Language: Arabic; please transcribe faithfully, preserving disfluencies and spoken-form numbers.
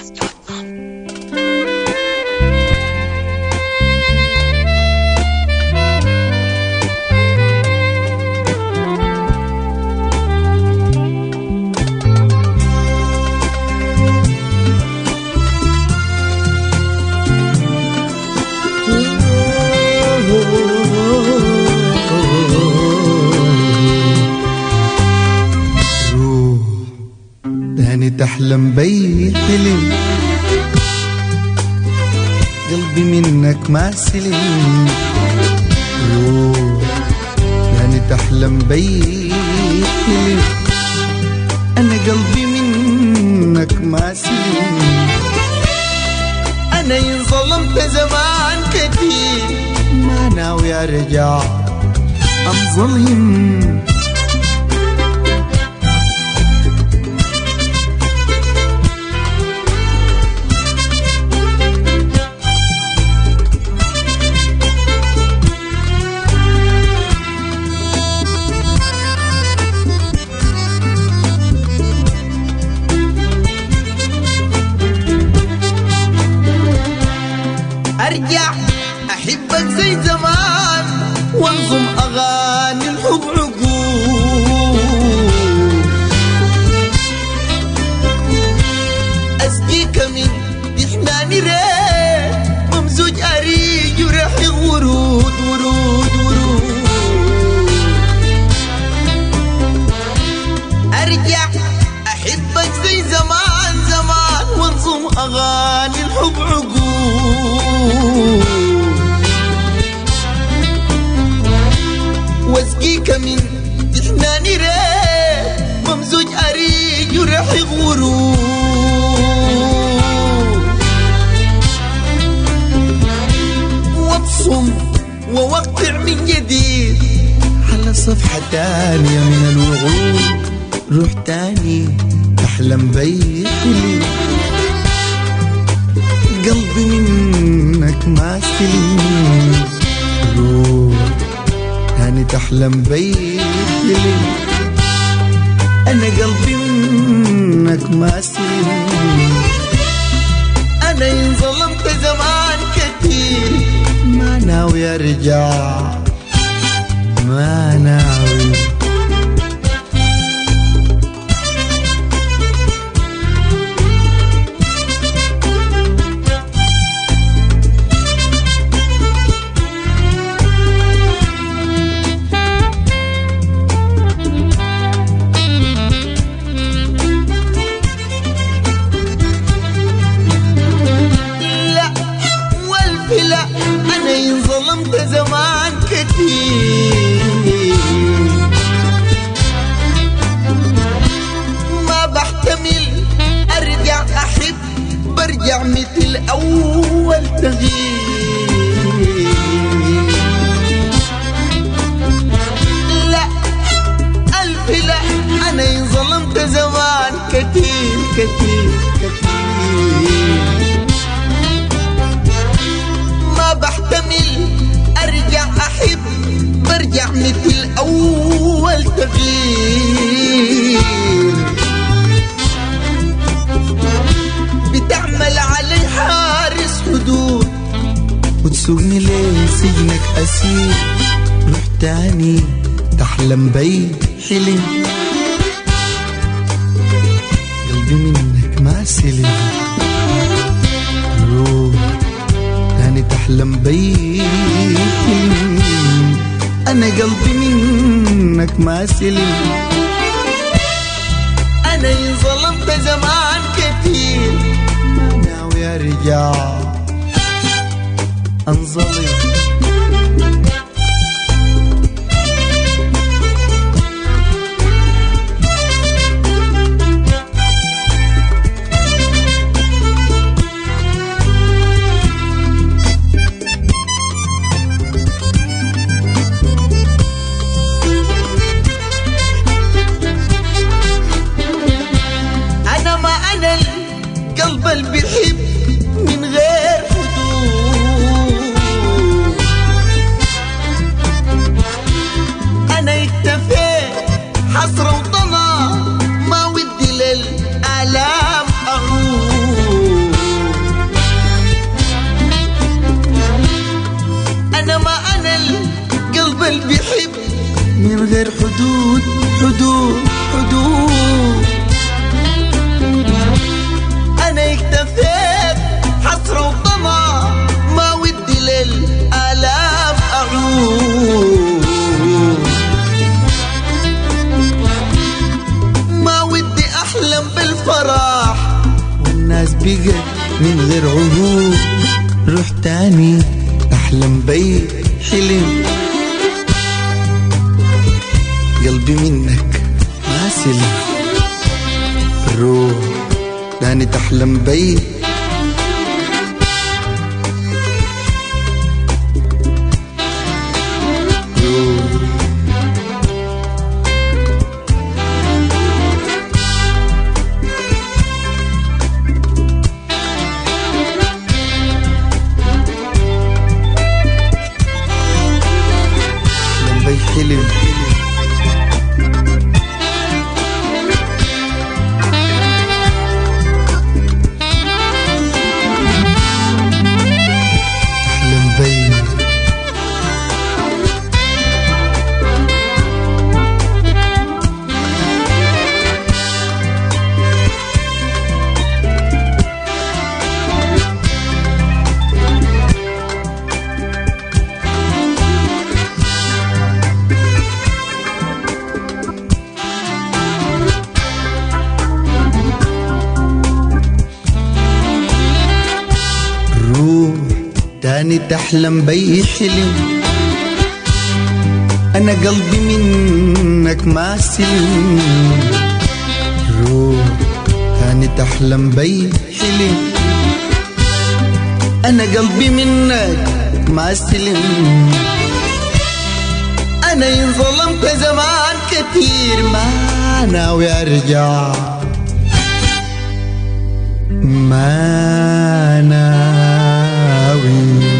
بودكاست دوت كوم. تحلم بي حلم قلبي منك ما سلم. روح يعني تحلم بي حلم أنا قلبي منك ما سلم. أنا إن ظلمت زمان كتير ما ناوي أرجع أنظلم. أرجع أحبك زي زمان وانظم أغاني الحب عقول. أسقيك من إحناني ريت ممزوج أريج وريح ورود ورود ورود. أرجع أحبك زي زمان زمان وانظم أغاني الحب عقول. واسقيك من إحناني ريت ممزوج أريج وريح ورود. وابصم ووقع من جديد على صفحة تانية من الوعود. روح تاني تحلم بي حلم قلبي منك ما سلم. روح تاني تحلم بي حلم أنا قلبي منك ما سلم. أنا إن ظلمت زمان كتير ما ناوي أرجع ما ناوي. لا أنا إن ظلمت زمان كتير ما بحتمل أرجع أحب برجع مثل أول تغيير. لا ألف لا أنا إن ظلمت زمان كتير كتير كتير ما بحتمل أرجع أحب برجع مثل أول تغيير. بتعمل علي حارس حدود وتسوقني ليه سجنك أسير. روح تاني تحلم بي حلم قلبي منك ما سلم. روح تاني تحلم بي أنا قلبي منك ما سلم. أنا إن ظلمت زمان كتير ما ناوي أرجع أنظلم. القلب اللي بيحب من غير حدود. بحب من غير حدود حدود حدود. أنا اكتفيت حسرة وطمع ما ودي للآلام أعود، ما ودي أحلم بالفرح والناس بقت من غير عهود. روح تاني أحلم بي حلم قلبي منك ما سلم. روح تاني تحلم بي حلم أحلم بي تاني تحلم بي حلم. أنا قلبي منك ما سلم. روح تاني تحلم بي حلم. أنا قلبي منك ما سلم. أنا إن ظلمت زمان كتير ما ناوي أرجع، ما ناوي